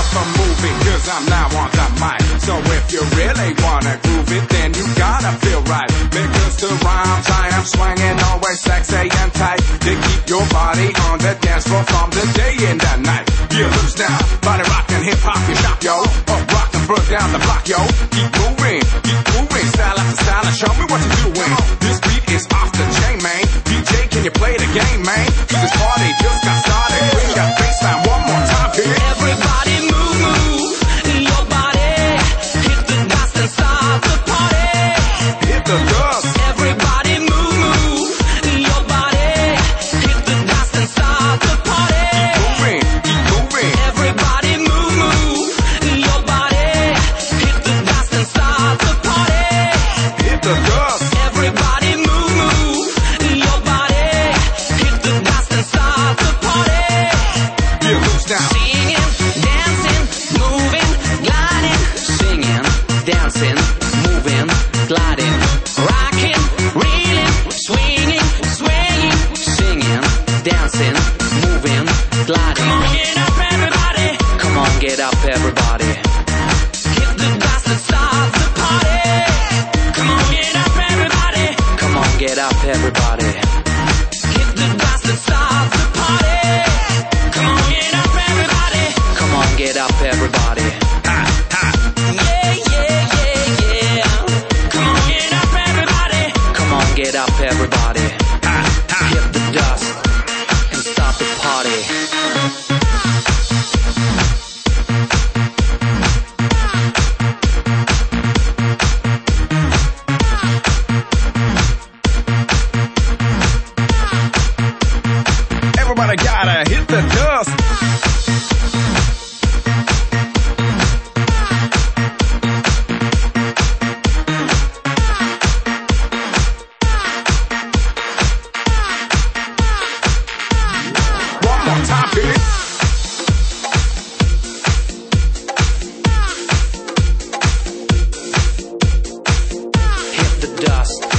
keep on moving, cause I'm now on the mic. So if you really wanna groove it, then you gotta feel right. Because the rhymes I am swinging, always sexy and tight. They keep your body on the dance floor from the day and the night. You loose now, body rockin', hip hop, you shop, yo. Up rock and burn down the block, yo. Keep moving, style after style, and show me what you're doing. This beat is off the chain, man. DJ, can you play the game, man? Cause this party just got started. Bring that bassline one more time, kid. Everybody move, move your body. Hit the dust and start the party. Hit the dust. Everybody move, move your body. Hit the dust and start the party. Keep moving. Everybody move, move your body. Hit the dust and start the party. Hit the dust. Everybody move, move your body. Hit the dust and start the party. You loose now. Singing, dancing, moving, gliding. Singing, dancing, moving, gliding. Rocking, reeling, swinging, swaying. Singing, dancing, moving, gliding. Come on, get up, everybody. Come on, get up, everybody. Hit the dust and start the party. Come on, get up, everybody. Come on, get up, everybody. Hit the dust and start the party. Come on, get up, everybody. Come on, get up, everybody. Yeah, yeah, yeah, yeah. Come on, get up, everybody. Come on, get up, everybody. Hit the dust and start the party. Everybody gotta hit the dust. One more time, baby. Hit the dust